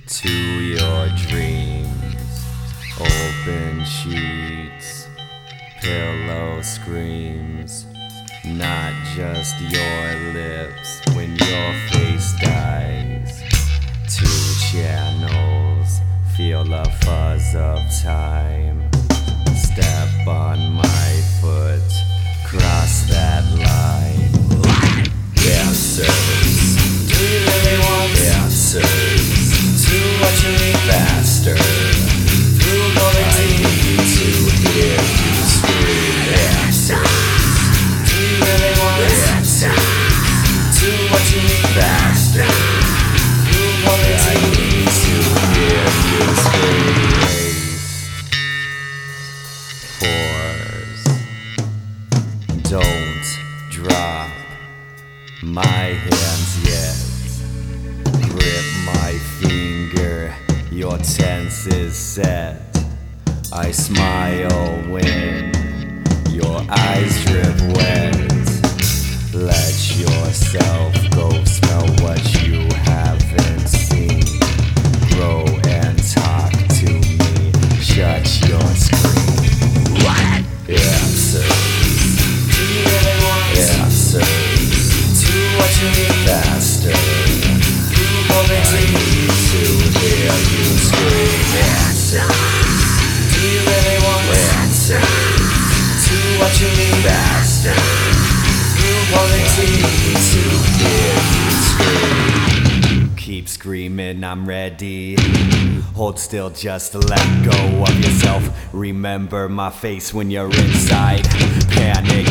to your dreams. Open sheets, pillow screams, not just your lips when your face dies. Two channels, feel the fuzz of time. Step on my foot, cross that line. Answers, do you really want answers to what you need faster? Through golden TV to hear you scream. Answers, do you really want answers to what you need faster? Through golden TV to hear you scream. Fours, don't drop my hands yet. Grip my finger, your tense is set. I smile when your eyes drip wet. Let yourself go, smell what you haven't seen. Grow and talk to me, shut your screen. What? Answers, do you really want answers to what you need faster? Through golden TV to hear you scream. Answers, do you really want answers to what you need faster? Through golden TV to hear you scream. Keep screaming, I'm ready. Hold still just to let go of yourself. Remember my face when you're inside. Panic